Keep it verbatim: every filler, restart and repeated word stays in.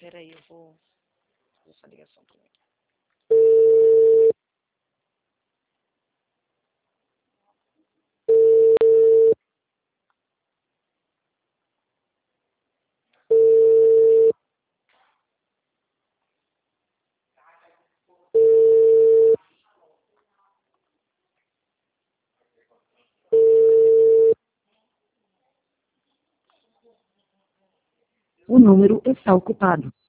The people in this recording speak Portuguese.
Peraí, eu vou fazer essa ligação também. O número está ocupado.